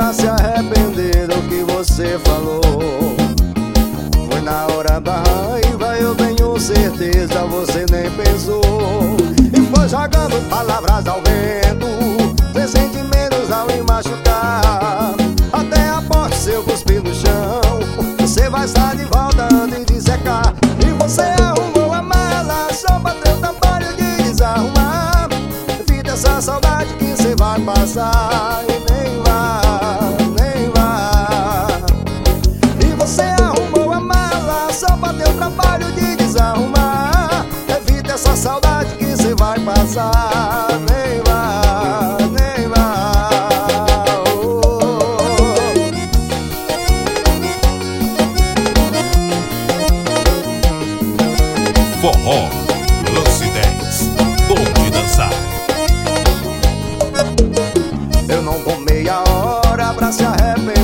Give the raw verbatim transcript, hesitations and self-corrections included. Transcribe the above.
pra se arrepender do que você falou. Foi na hora da raiva, eu tenho certeza, você nem pensou. E foi jogando palavras ao vento, sem sentimentos ao me machucar. Até a porta seu cuspir no chão, você vai estar de volta antes de secar. E você arrumou a mala só pra ter o trabalho de desarrumar. Evita essa saudade que você vai passar e nem vai, nem vai. E você arrumou a mala só pra ter o trabalho de desarrumar. Evita essa saudade que você vai passar, nem vai, nem vai. Oh. Forró Lance dez, bom de dançar. Eu não vou meia hora pra se arrepender